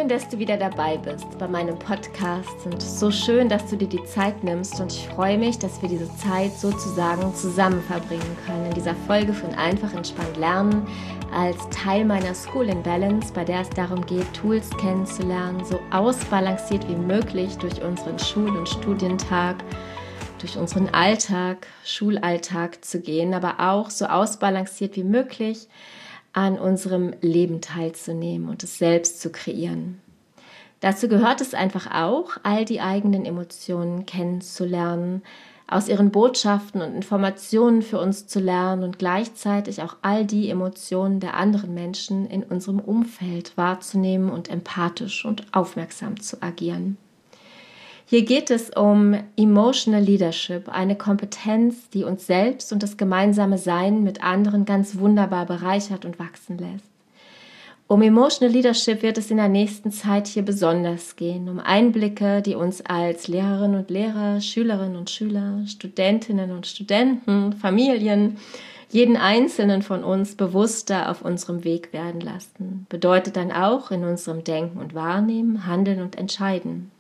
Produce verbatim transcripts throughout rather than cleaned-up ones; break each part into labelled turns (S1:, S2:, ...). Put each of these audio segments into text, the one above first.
S1: schön, dass du wieder dabei bist bei meinem Podcast und so schön, dass du dir die Zeit nimmst und ich freue mich, dass wir diese Zeit sozusagen zusammen verbringen können in dieser Folge von Einfach entspannt lernen als Teil meiner School in Balance, bei der es darum geht, Tools kennenzulernen, so ausbalanciert wie möglich durch unseren Schul- und Studientag, durch unseren Alltag, Schulalltag zu gehen, aber auch so ausbalanciert wie möglich an unserem Leben teilzunehmen und es selbst zu kreieren. Dazu gehört es einfach auch, all die eigenen Emotionen kennenzulernen, aus ihren Botschaften und Informationen für uns zu lernen und gleichzeitig auch all die Emotionen der anderen Menschen in unserem Umfeld wahrzunehmen und empathisch und aufmerksam zu agieren. Hier geht es um Emotional Leadership, eine Kompetenz, die uns selbst und das gemeinsame Sein mit anderen ganz wunderbar bereichert und wachsen lässt. Um Emotional Leadership wird es in der nächsten Zeit hier besonders gehen, um Einblicke, die uns als Lehrerinnen und Lehrer, Schülerinnen und Schüler, Studentinnen und Studenten, Familien, jeden Einzelnen von uns bewusster auf unserem Weg werden lassen. Bedeutet dann auch in unserem Denken und Wahrnehmen, Handeln und Entscheiden.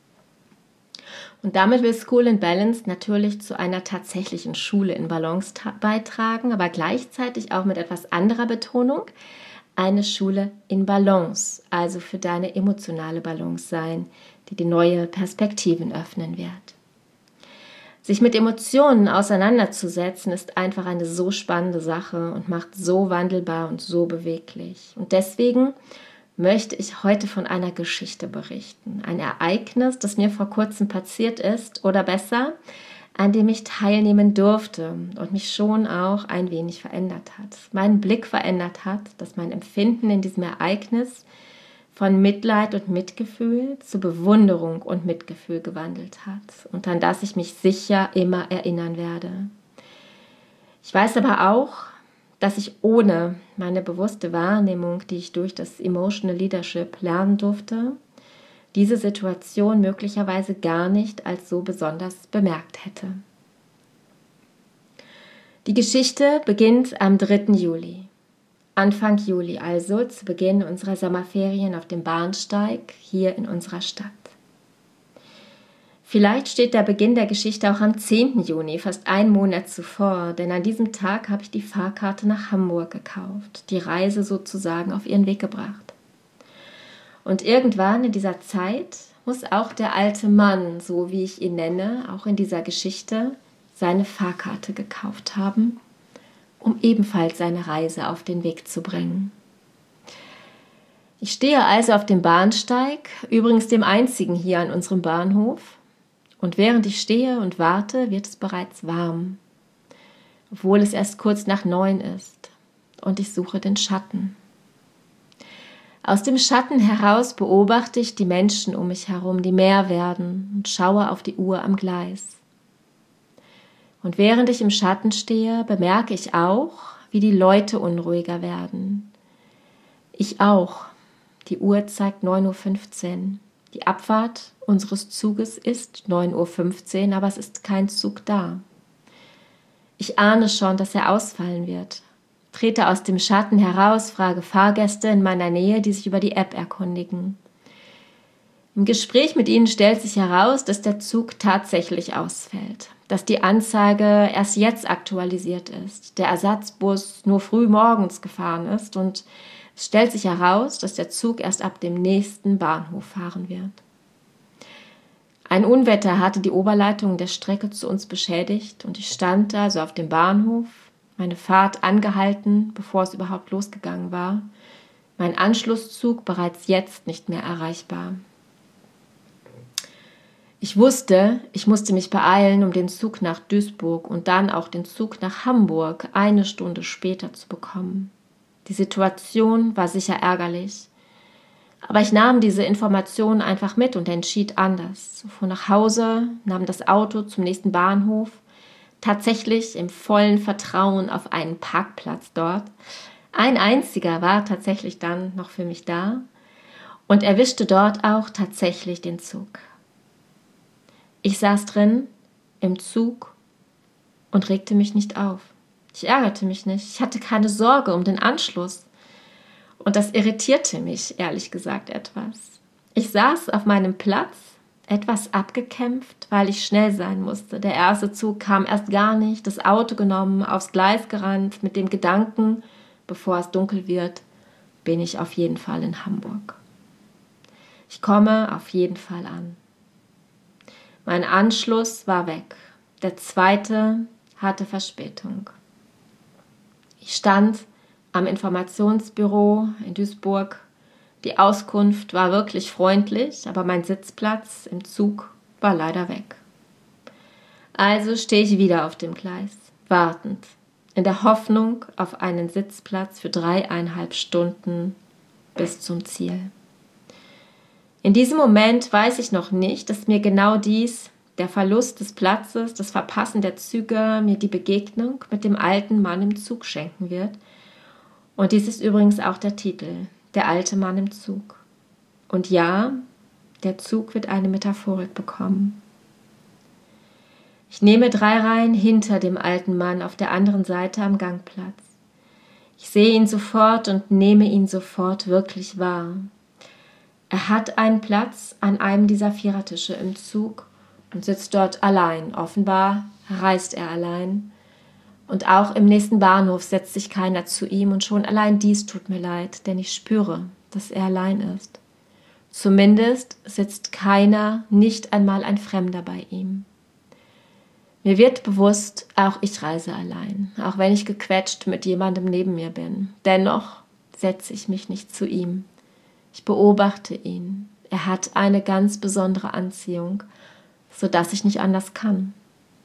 S1: Und damit will School in Balance natürlich zu einer tatsächlichen Schule in Balance ta- beitragen, aber gleichzeitig auch mit etwas anderer Betonung, eine Schule in Balance, also für deine emotionale Balance sein, die dir neue Perspektiven öffnen wird. Sich mit Emotionen auseinanderzusetzen, ist einfach eine so spannende Sache und macht so wandelbar und so beweglich. Und deswegen möchte ich heute von einer Geschichte berichten. Ein Ereignis, das mir vor kurzem passiert ist oder besser, an dem ich teilnehmen durfte und mich schon auch ein wenig verändert hat. Meinen Blick verändert hat, dass mein Empfinden in diesem Ereignis von Mitleid und Mitgefühl zu Bewunderung und Mitgefühl gewandelt hat und an das ich mich sicher immer erinnern werde. Ich weiß aber auch, dass ich ohne meine bewusste Wahrnehmung, die ich durch das Emotional Leadership lernen durfte, diese Situation möglicherweise gar nicht als so besonders bemerkt hätte. Die Geschichte beginnt am dritten Juli. Anfang Juli also, zu Beginn unserer Sommerferien auf dem Bahnsteig hier in unserer Stadt. Vielleicht steht der Beginn der Geschichte auch am zehnten Juni, fast einen Monat zuvor, denn an diesem Tag habe ich die Fahrkarte nach Hamburg gekauft, die Reise sozusagen auf ihren Weg gebracht. Und irgendwann in dieser Zeit muss auch der alte Mann, so wie ich ihn nenne, auch in dieser Geschichte, seine Fahrkarte gekauft haben, um ebenfalls seine Reise auf den Weg zu bringen. Ich stehe also auf dem Bahnsteig, übrigens dem einzigen hier an unserem Bahnhof, und während ich stehe und warte, wird es bereits warm, obwohl es erst kurz nach neun ist, und ich suche den Schatten. Aus dem Schatten heraus beobachte ich die Menschen um mich herum, die mehr werden, und schaue auf die Uhr am Gleis. Und während ich im Schatten stehe, bemerke ich auch, wie die Leute unruhiger werden. Ich auch. Die Uhr zeigt neun Uhr fünfzehn. Die Abfahrt unseres Zuges ist neun Uhr fünfzehn, aber es ist kein Zug da. Ich ahne schon, dass er ausfallen wird. Trete aus dem Schatten heraus, frage Fahrgäste in meiner Nähe, die sich über die App erkundigen. Im Gespräch mit ihnen stellt sich heraus, dass der Zug tatsächlich ausfällt, dass die Anzeige erst jetzt aktualisiert ist, der Ersatzbus nur früh morgens gefahren ist und es stellt sich heraus, dass der Zug erst ab dem nächsten Bahnhof fahren wird. Ein Unwetter hatte die Oberleitung der Strecke zu uns beschädigt und ich stand also auf dem Bahnhof, meine Fahrt angehalten, bevor es überhaupt losgegangen war, mein Anschlusszug bereits jetzt nicht mehr erreichbar. Ich wusste, ich musste mich beeilen, um den Zug nach Duisburg und dann auch den Zug nach Hamburg eine Stunde später zu bekommen. Die Situation war sicher ärgerlich, aber ich nahm diese Informationen einfach mit und entschied anders. Ich fuhr nach Hause, nahm das Auto zum nächsten Bahnhof, tatsächlich im vollen Vertrauen auf einen Parkplatz dort. Ein einziger war tatsächlich dann noch für mich da und erwischte dort auch tatsächlich den Zug. Ich saß drin, im Zug und regte mich nicht auf. Ich ärgerte mich nicht, ich hatte keine Sorge um den Anschluss. Und das irritierte mich, ehrlich gesagt, etwas. Ich saß auf meinem Platz, etwas abgekämpft, weil ich schnell sein musste. Der erste Zug kam erst gar nicht, das Auto genommen, aufs Gleis gerannt, mit dem Gedanken, bevor es dunkel wird, bin ich auf jeden Fall in Hamburg. Ich komme auf jeden Fall an. Mein Anschluss war weg. Der zweite hatte Verspätung. Ich stand am Informationsbüro in Duisburg. Die Auskunft war wirklich freundlich, aber mein Sitzplatz im Zug war leider weg. Also stehe ich wieder auf dem Gleis, wartend, in der Hoffnung auf einen Sitzplatz für dreieinhalb Stunden bis zum Ziel. In diesem Moment weiß ich noch nicht, dass mir genau dies, der Verlust des Platzes, das Verpassen der Züge, mir die Begegnung mit dem alten Mann im Zug schenken wird. Und dies ist übrigens auch der Titel, der alte Mann im Zug. Und ja, der Zug wird eine Metaphorik bekommen. Ich nehme drei Reihen hinter dem alten Mann auf der anderen Seite am Gangplatz. Ich sehe ihn sofort und nehme ihn sofort wirklich wahr. Er hat einen Platz an einem dieser Vierertische im Zug und sitzt dort allein. Offenbar reist er allein. Und auch im nächsten Bahnhof setzt sich keiner zu ihm und schon allein dies tut mir leid, denn ich spüre, dass er allein ist. Zumindest sitzt keiner, nicht einmal ein Fremder bei ihm. Mir wird bewusst, auch ich reise allein, auch wenn ich gequetscht mit jemandem neben mir bin. Dennoch setze ich mich nicht zu ihm. Ich beobachte ihn. Er hat eine ganz besondere Anziehung, sodass ich nicht anders kann.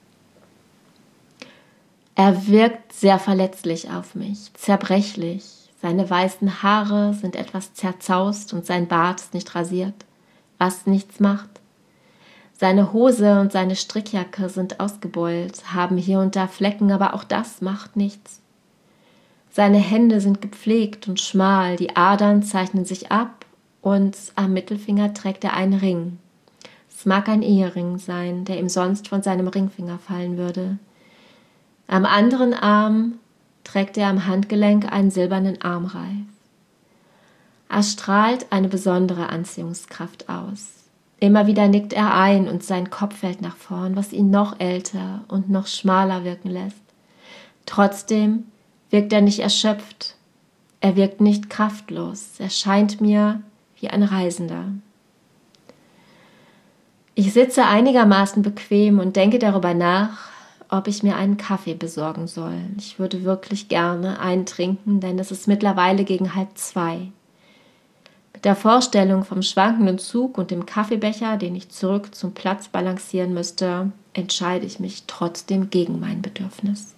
S1: Er wirkt sehr verletzlich auf mich, zerbrechlich. Seine weißen Haare sind etwas zerzaust und sein Bart ist nicht rasiert, was nichts macht. Seine Hose und seine Strickjacke sind ausgebeult, haben hier und da Flecken, aber auch das macht nichts. Seine Hände sind gepflegt und schmal, die Adern zeichnen sich ab und am Mittelfinger trägt er einen Ring. Es mag ein Ehering sein, der ihm sonst von seinem Ringfinger fallen würde. Am anderen Arm trägt er am Handgelenk einen silbernen Armreif. Er strahlt eine besondere Anziehungskraft aus. Immer wieder nickt er ein und sein Kopf fällt nach vorn, was ihn noch älter und noch schmaler wirken lässt. Trotzdem wirkt er nicht erschöpft. Er wirkt nicht kraftlos. Er scheint mir wie ein Reisender. Ich sitze einigermaßen bequem und denke darüber nach, ob ich mir einen Kaffee besorgen soll. Ich würde wirklich gerne einen trinken, denn es ist mittlerweile gegen halb zwei. Mit der Vorstellung vom schwankenden Zug und dem Kaffeebecher, den ich zurück zum Platz balancieren müsste, entscheide ich mich trotzdem gegen mein Bedürfnis.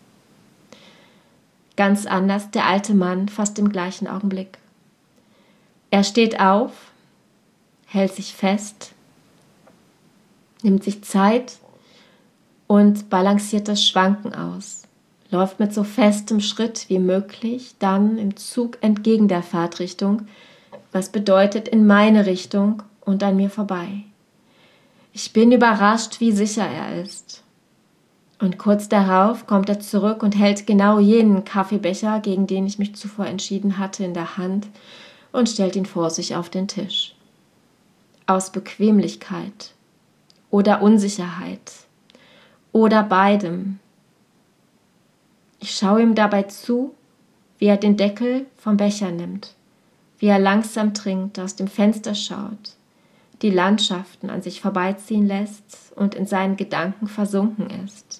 S1: Ganz anders der alte Mann fast im gleichen Augenblick. Er steht auf, hält sich fest, nimmt sich Zeit und balanciert das Schwanken aus, läuft mit so festem Schritt wie möglich dann im Zug entgegen der Fahrtrichtung, was bedeutet in meine Richtung und an mir vorbei. Ich bin überrascht, wie sicher er ist. Und kurz darauf kommt er zurück und hält genau jenen Kaffeebecher, gegen den ich mich zuvor entschieden hatte, in der Hand und stellt ihn vor sich auf den Tisch. Aus Bequemlichkeit oder Unsicherheit oder beidem. Ich schaue ihm dabei zu, wie er den Deckel vom Becher nimmt, wie er langsam trinkt, aus dem Fenster schaut, die Landschaften an sich vorbeiziehen lässt und in seinen Gedanken versunken ist.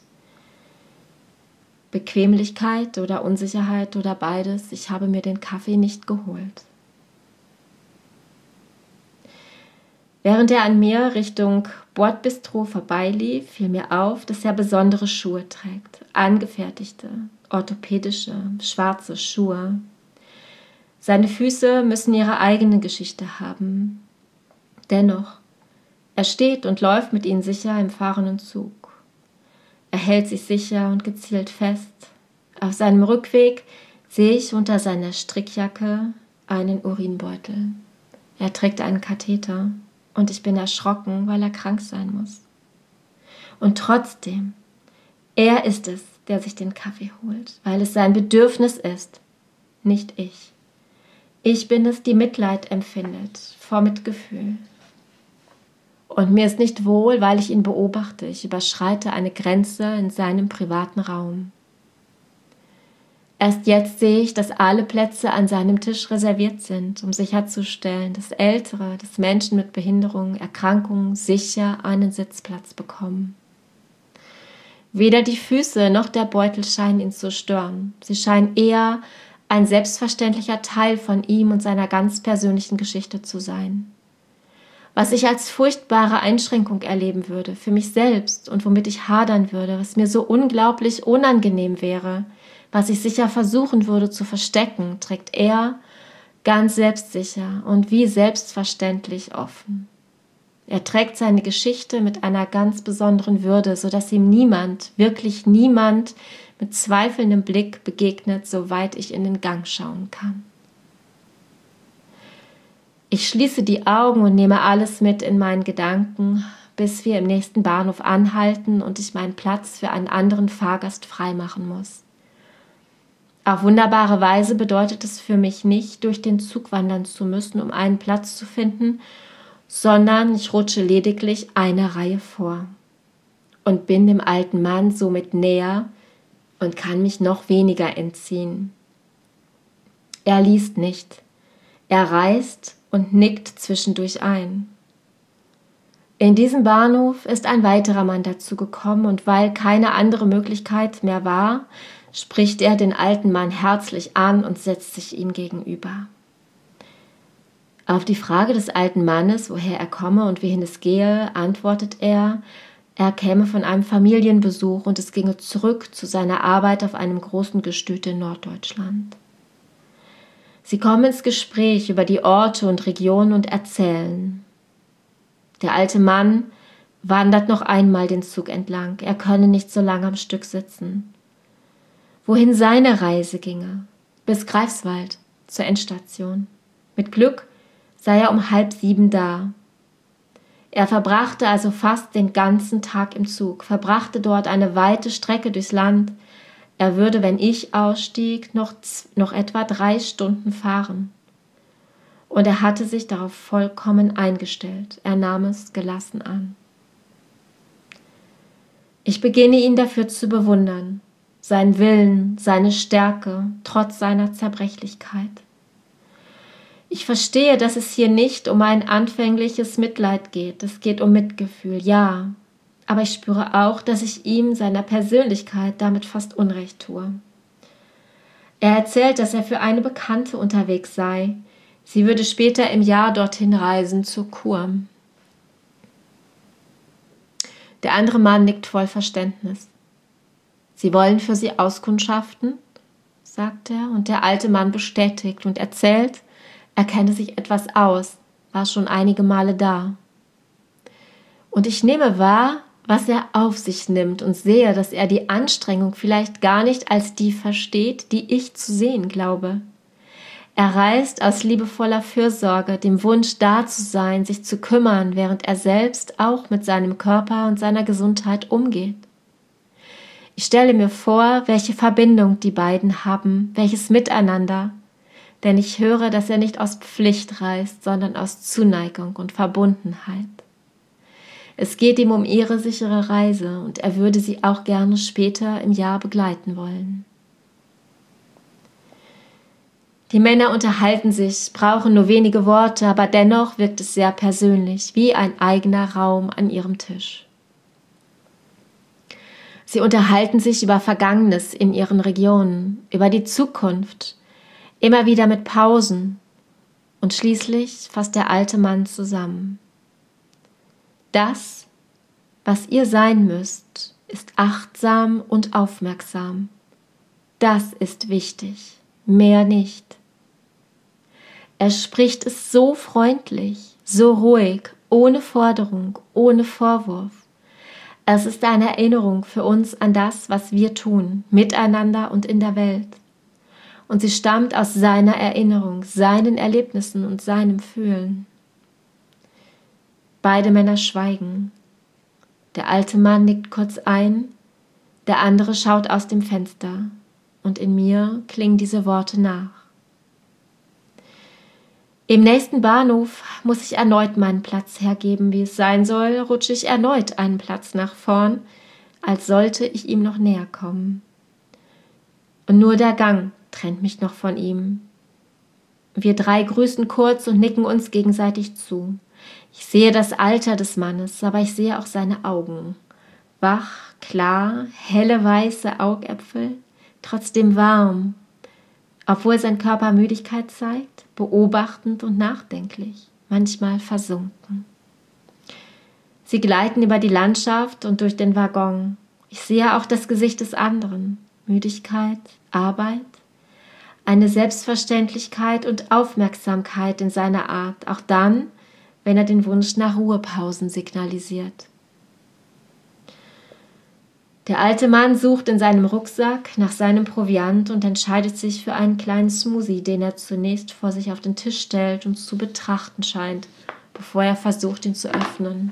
S1: Bequemlichkeit oder Unsicherheit oder beides, ich habe mir den Kaffee nicht geholt. Während er an mir Richtung Bordbistro vorbeilief, fiel mir auf, dass er besondere Schuhe trägt, angefertigte, orthopädische, schwarze Schuhe. Seine Füße müssen ihre eigene Geschichte haben. Dennoch, er steht und läuft mit ihnen sicher im fahrenden Zug. Er hält sich sicher und gezielt fest. Auf seinem Rückweg sehe ich unter seiner Strickjacke einen Urinbeutel. Er trägt einen Katheter und ich bin erschrocken, weil er krank sein muss. Und trotzdem, er ist es, der sich den Kaffee holt, weil es sein Bedürfnis ist, nicht ich. Ich bin es, die Mitleid empfindet, vor Mitgefühl. Und mir ist nicht wohl, weil ich ihn beobachte. Ich überschreite eine Grenze in seinem privaten Raum. Erst jetzt sehe ich, dass alle Plätze an seinem Tisch reserviert sind, um sicherzustellen, dass Ältere, dass Menschen mit Behinderungen, Erkrankungen sicher einen Sitzplatz bekommen. Weder die Füße noch der Beutel scheinen ihn zu stören. Sie scheinen eher ein selbstverständlicher Teil von ihm und seiner ganz persönlichen Geschichte zu sein. Was ich als furchtbare Einschränkung erleben würde, für mich selbst und womit ich hadern würde, was mir so unglaublich unangenehm wäre, was ich sicher versuchen würde zu verstecken, trägt er ganz selbstsicher und wie selbstverständlich offen. Er trägt seine Geschichte mit einer ganz besonderen Würde, sodass ihm niemand, wirklich niemand, mit zweifelndem Blick begegnet, soweit ich in den Gang schauen kann. Ich schließe die Augen und nehme alles mit in meinen Gedanken, bis wir im nächsten Bahnhof anhalten und ich meinen Platz für einen anderen Fahrgast freimachen muss. Auf wunderbare Weise bedeutet es für mich nicht, durch den Zug wandern zu müssen, um einen Platz zu finden, sondern ich rutsche lediglich eine Reihe vor und bin dem alten Mann somit näher und kann mich noch weniger entziehen. Er liest nicht, er reist und nickt zwischendurch ein. In diesem Bahnhof ist ein weiterer Mann dazu gekommen und weil keine andere Möglichkeit mehr war, spricht er den alten Mann herzlich an und setzt sich ihm gegenüber. Auf die Frage des alten Mannes, woher er komme und wohin es gehe, antwortet er, er käme von einem Familienbesuch und es ginge zurück zu seiner Arbeit auf einem großen Gestüt in Norddeutschland. Sie kommen ins Gespräch über die Orte und Regionen und erzählen. Der alte Mann wandert noch einmal den Zug entlang, er könne nicht so lange am Stück sitzen. Wohin seine Reise ginge, bis Greifswald, zur Endstation. Mit Glück sei er um halb sieben da. Er verbrachte also fast den ganzen Tag im Zug, verbrachte dort eine weite Strecke durchs Land. Er würde, wenn ich ausstieg, noch, noch etwa drei Stunden fahren. Und er hatte sich darauf vollkommen eingestellt. Er nahm es gelassen an. Ich beginne ihn dafür zu bewundern. Sein Willen, seine Stärke, trotz seiner Zerbrechlichkeit. Ich verstehe, dass es hier nicht um ein anfängliches Mitleid geht. Es geht um Mitgefühl, ja. Aber ich spüre auch, dass ich ihm, seiner Persönlichkeit, damit fast Unrecht tue. Er erzählt, dass er für eine Bekannte unterwegs sei. Sie würde später im Jahr dorthin reisen, zur Kur. Der andere Mann nickt voll Verständnis. Sie wollen für sie auskundschaften, sagt er, und der alte Mann bestätigt und erzählt, er kenne sich etwas aus, war schon einige Male da. Und ich nehme wahr, was er auf sich nimmt und sehe, dass er die Anstrengung vielleicht gar nicht als die versteht, die ich zu sehen glaube. Er reist aus liebevoller Fürsorge, dem Wunsch da zu sein, sich zu kümmern, während er selbst auch mit seinem Körper und seiner Gesundheit umgeht. Ich stelle mir vor, welche Verbindung die beiden haben, welches Miteinander, denn ich höre, dass er nicht aus Pflicht reist, sondern aus Zuneigung und Verbundenheit. Es geht ihm um ihre sichere Reise und er würde sie auch gerne später im Jahr begleiten wollen. Die Männer unterhalten sich, brauchen nur wenige Worte, aber dennoch wirkt es sehr persönlich, wie ein eigener Raum an ihrem Tisch. Sie unterhalten sich über Vergangenes in ihren Regionen, über die Zukunft, immer wieder mit Pausen und schließlich fasst der alte Mann zusammen. Das, was ihr sein müsst, ist achtsam und aufmerksam. Das ist wichtig, mehr nicht. Er spricht es so freundlich, so ruhig, ohne Forderung, ohne Vorwurf. Es ist eine Erinnerung für uns an das, was wir tun, miteinander und in der Welt. Und sie stammt aus seiner Erinnerung, seinen Erlebnissen und seinem Fühlen. Beide Männer schweigen. Der alte Mann nickt kurz ein, der andere schaut aus dem Fenster und in mir klingen diese Worte nach. Im nächsten Bahnhof muss ich erneut meinen Platz hergeben. Wie es sein soll, rutsche ich erneut einen Platz nach vorn, als sollte ich ihm noch näher kommen. Und nur der Gang trennt mich noch von ihm. Wir drei grüßen kurz und nicken uns gegenseitig zu. Ich sehe das Alter des Mannes, aber ich sehe auch seine Augen. Wach, klar, helle weiße Augäpfel, trotzdem warm, obwohl sein Körper Müdigkeit zeigt, beobachtend und nachdenklich, manchmal versunken. Sie gleiten über die Landschaft und durch den Waggon. Ich sehe auch das Gesicht des anderen, Müdigkeit, Arbeit, eine Selbstverständlichkeit und Aufmerksamkeit in seiner Art, auch dann, wenn er den Wunsch nach Ruhepausen signalisiert. Der alte Mann sucht in seinem Rucksack nach seinem Proviant und entscheidet sich für einen kleinen Smoothie, den er zunächst vor sich auf den Tisch stellt und zu betrachten scheint, bevor er versucht, ihn zu öffnen.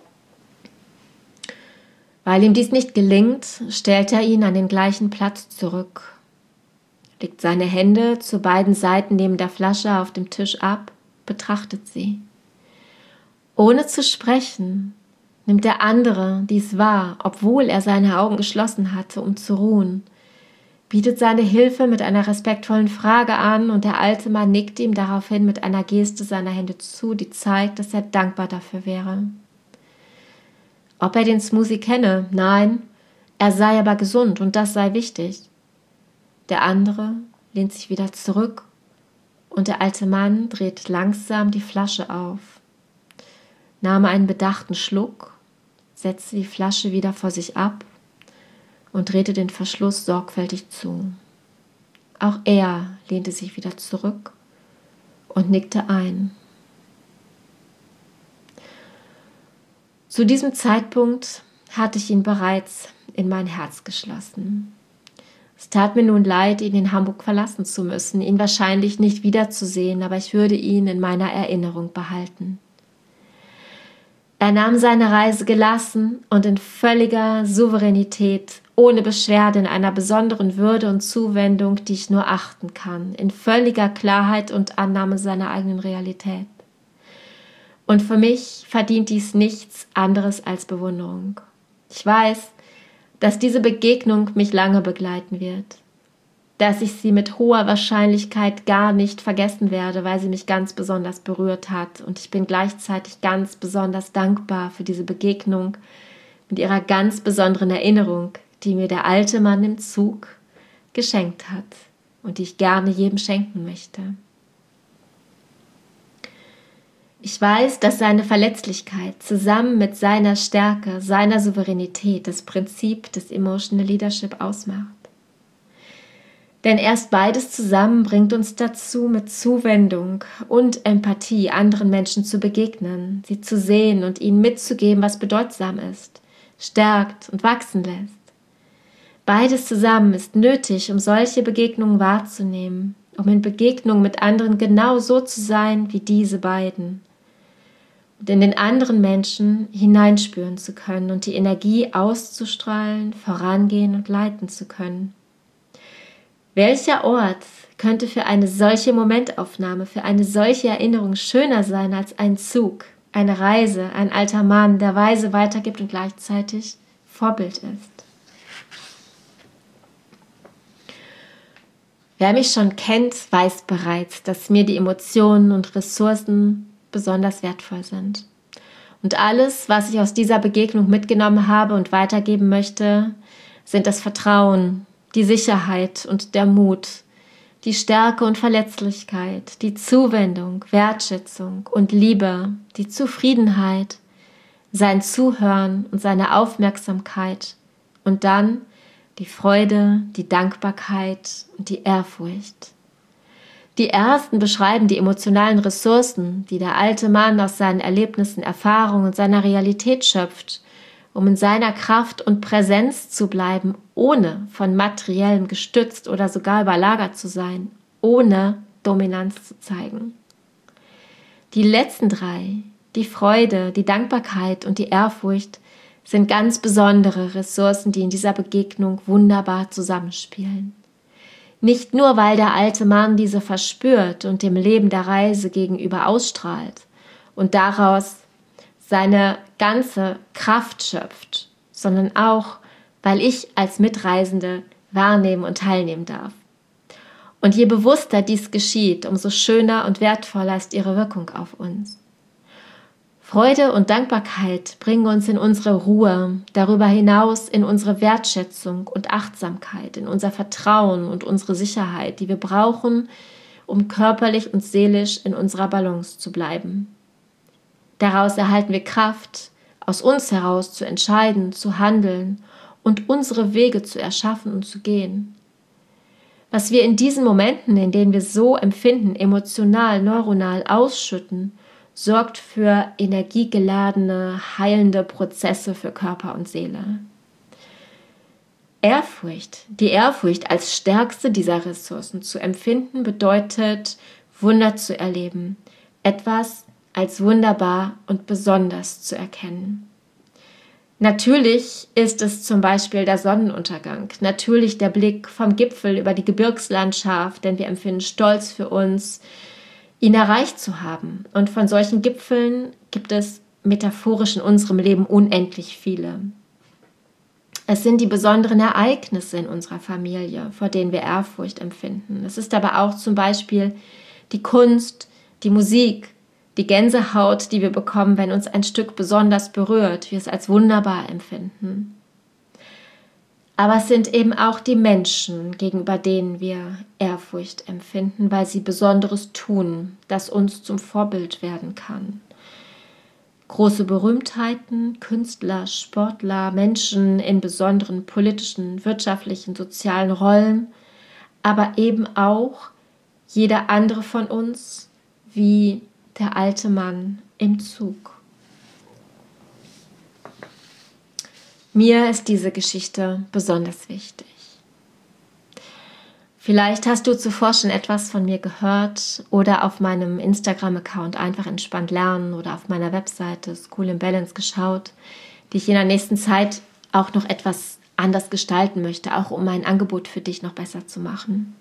S1: Weil ihm dies nicht gelingt, stellt er ihn an den gleichen Platz zurück, legt seine Hände zu beiden Seiten neben der Flasche auf dem Tisch ab, betrachtet sie. Ohne zu sprechen, nimmt der andere dies wahr, obwohl er seine Augen geschlossen hatte, um zu ruhen, bietet seine Hilfe mit einer respektvollen Frage an und der alte Mann nickt ihm daraufhin mit einer Geste seiner Hände zu, die zeigt, dass er dankbar dafür wäre. Ob er den Smoothie kenne? Nein, er sei aber gesund und das sei wichtig. Der andere lehnt sich wieder zurück und der alte Mann dreht langsam die Flasche auf, nahm einen bedachten Schluck, setzte die Flasche wieder vor sich ab und drehte den Verschluss sorgfältig zu. Auch er lehnte sich wieder zurück und nickte ein. Zu diesem Zeitpunkt hatte ich ihn bereits in mein Herz geschlossen. Es tat mir nun leid, ihn in Hamburg verlassen zu müssen, ihn wahrscheinlich nicht wiederzusehen, aber ich würde ihn in meiner Erinnerung behalten. Er nahm seine Reise gelassen und in völliger Souveränität, ohne Beschwerde, in einer besonderen Würde und Zuwendung, die ich nur achten kann, in völliger Klarheit und Annahme seiner eigenen Realität. Und für mich verdient dies nichts anderes als Bewunderung. Ich weiß, dass diese Begegnung mich lange begleiten wird, dass ich sie mit hoher Wahrscheinlichkeit gar nicht vergessen werde, weil sie mich ganz besonders berührt hat und ich bin gleichzeitig ganz besonders dankbar für diese Begegnung mit ihrer ganz besonderen Erinnerung, die mir der alte Mann im Zug geschenkt hat und die ich gerne jedem schenken möchte. Ich weiß, dass seine Verletzlichkeit zusammen mit seiner Stärke, seiner Souveränität das Prinzip des Emotional Leadership ausmacht. Denn erst beides zusammen bringt uns dazu, mit Zuwendung und Empathie anderen Menschen zu begegnen, sie zu sehen und ihnen mitzugeben, was bedeutsam ist, stärkt und wachsen lässt. Beides zusammen ist nötig, um solche Begegnungen wahrzunehmen, um in Begegnung mit anderen genau so zu sein wie diese beiden und in den anderen Menschen hineinspüren zu können und die Energie auszustrahlen, vorangehen und leiten zu können. Welcher Ort könnte für eine solche Momentaufnahme, für eine solche Erinnerung schöner sein als ein Zug, eine Reise, ein alter Mann, der weise weitergibt und gleichzeitig Vorbild ist? Wer mich schon kennt, weiß bereits, dass mir die Emotionen und Ressourcen besonders wertvoll sind. Und alles, was ich aus dieser Begegnung mitgenommen habe und weitergeben möchte, sind das Vertrauen, die Sicherheit und der Mut, die Stärke und Verletzlichkeit, die Zuwendung, Wertschätzung und Liebe, die Zufriedenheit, sein Zuhören und seine Aufmerksamkeit und dann die Freude, die Dankbarkeit und die Ehrfurcht. Die ersten beschreiben die emotionalen Ressourcen, die der alte Mann aus seinen Erlebnissen, Erfahrungen und seiner Realität schöpft, um in seiner Kraft und Präsenz zu bleiben, ohne von Materiellem gestützt oder sogar überlagert zu sein, ohne Dominanz zu zeigen. Die letzten drei, die Freude, die Dankbarkeit und die Ehrfurcht, sind ganz besondere Ressourcen, die in dieser Begegnung wunderbar zusammenspielen. Nicht nur, weil der alte Mann diese verspürt und dem Leben der Reise gegenüber ausstrahlt und daraus seine ganze Kraft schöpft, sondern auch, weil ich als Mitreisende wahrnehmen und teilnehmen darf. Und je bewusster dies geschieht, umso schöner und wertvoller ist ihre Wirkung auf uns. Freude und Dankbarkeit bringen uns in unsere Ruhe, darüber hinaus in unsere Wertschätzung und Achtsamkeit, in unser Vertrauen und unsere Sicherheit, die wir brauchen, um körperlich und seelisch in unserer Balance zu bleiben. Daraus erhalten wir Kraft, aus uns heraus zu entscheiden, zu handeln und unsere Wege zu erschaffen und zu gehen. Was wir in diesen Momenten, in denen wir so empfinden, emotional, neuronal ausschütten, sorgt für energiegeladene, heilende Prozesse für Körper und Seele. Ehrfurcht, die Ehrfurcht als stärkste dieser Ressourcen zu empfinden, bedeutet, Wunder zu erleben, etwas als wunderbar und besonders zu erkennen. Natürlich ist es zum Beispiel der Sonnenuntergang, natürlich der Blick vom Gipfel über die Gebirgslandschaft, denn wir empfinden Stolz für uns, ihn erreicht zu haben. Und von solchen Gipfeln gibt es metaphorisch in unserem Leben unendlich viele. Es sind die besonderen Ereignisse in unserer Familie, vor denen wir Ehrfurcht empfinden. Es ist aber auch zum Beispiel die Kunst, die Musik, die Gänsehaut, die wir bekommen, wenn uns ein Stück besonders berührt, wir es als wunderbar empfinden. Aber es sind eben auch die Menschen, gegenüber denen wir Ehrfurcht empfinden, weil sie Besonderes tun, das uns zum Vorbild werden kann. Große Berühmtheiten, Künstler, Sportler, Menschen in besonderen politischen, wirtschaftlichen, sozialen Rollen, aber eben auch jeder andere von uns, wie der alte Mann im Zug. Mir ist diese Geschichte besonders wichtig. Vielleicht hast du zuvor schon etwas von mir gehört oder auf meinem Instagram-Account einfach entspannt lernen oder auf meiner Webseite School in Balance geschaut, die ich in der nächsten Zeit auch noch etwas anders gestalten möchte, auch um mein Angebot für dich noch besser zu machen.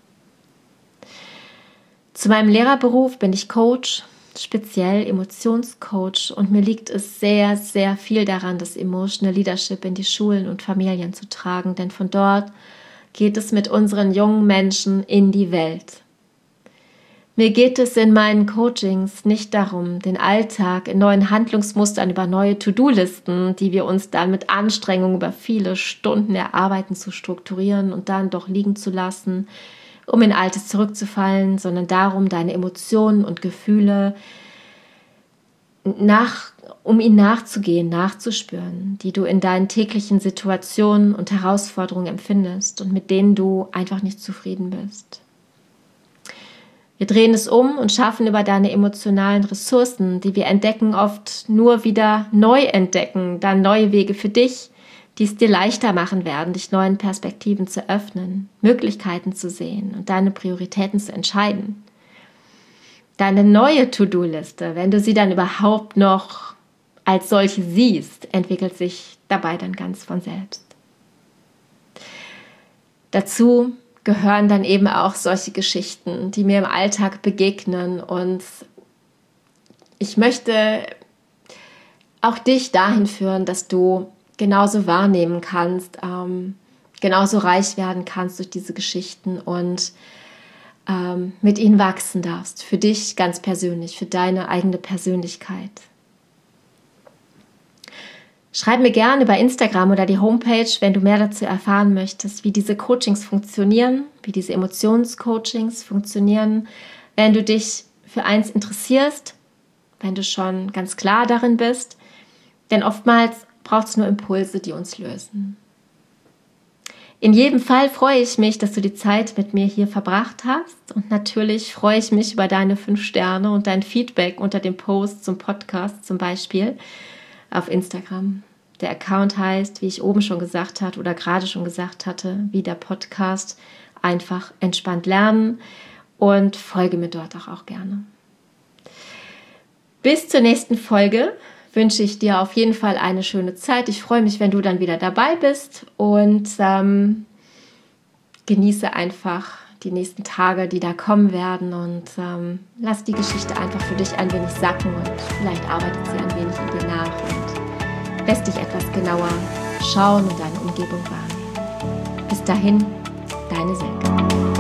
S1: Zu meinem Lehrerberuf bin ich Coach, speziell Emotionscoach, und mir liegt es sehr, sehr viel daran, das Emotional Leadership in die Schulen und Familien zu tragen, denn von dort geht es mit unseren jungen Menschen in die Welt. Mir geht es in meinen Coachings nicht darum, den Alltag in neuen Handlungsmustern über neue To-Do-Listen, die wir uns dann mit Anstrengung über viele Stunden erarbeiten, zu strukturieren und dann doch liegen zu lassen, um in Altes zurückzufallen, sondern darum, deine Emotionen und Gefühle, nach, um ihnen nachzugehen, nachzuspüren, die du in deinen täglichen Situationen und Herausforderungen empfindest und mit denen du einfach nicht zufrieden bist. Wir drehen es um und schaffen über deine emotionalen Ressourcen, die wir entdecken, oft nur wieder neu entdecken, dann neue Wege für dich, die es dir leichter machen werden, dich neuen Perspektiven zu öffnen, Möglichkeiten zu sehen und deine Prioritäten zu entscheiden. Deine neue To-Do-Liste, wenn du sie dann überhaupt noch als solche siehst, entwickelt sich dabei dann ganz von selbst. Dazu gehören dann eben auch solche Geschichten, die mir im Alltag begegnen, und ich möchte auch dich dahin führen, dass du genauso wahrnehmen kannst, ähm, genauso reich werden kannst durch diese Geschichten und ähm, mit ihnen wachsen darfst, für dich ganz persönlich, für deine eigene Persönlichkeit. Schreib mir gerne über Instagram oder die Homepage, wenn du mehr dazu erfahren möchtest, wie diese Coachings funktionieren, wie diese Emotionscoachings funktionieren, wenn du dich für eins interessierst, wenn du schon ganz klar darin bist, denn oftmals braucht es nur Impulse, die uns lösen. In jedem Fall freue ich mich, dass du die Zeit mit mir hier verbracht hast, und natürlich freue ich mich über deine fünf Sterne und dein Feedback unter dem Post zum Podcast zum Beispiel auf Instagram. Der Account heißt, wie ich oben schon gesagt hatte oder gerade schon gesagt hatte, wie der Podcast, einfach entspannt lernen, und folge mir dort auch, auch gerne. Bis zur nächsten Folge wünsche ich dir auf jeden Fall eine schöne Zeit. Ich freue mich, wenn du dann wieder dabei bist, und ähm, genieße einfach die nächsten Tage, die da kommen werden und ähm, lass die Geschichte einfach für dich ein wenig sacken und vielleicht arbeitet sie ein wenig in dir nach und lässt dich etwas genauer schauen und deine Umgebung wahrnehmen. Bis dahin, deine Silke.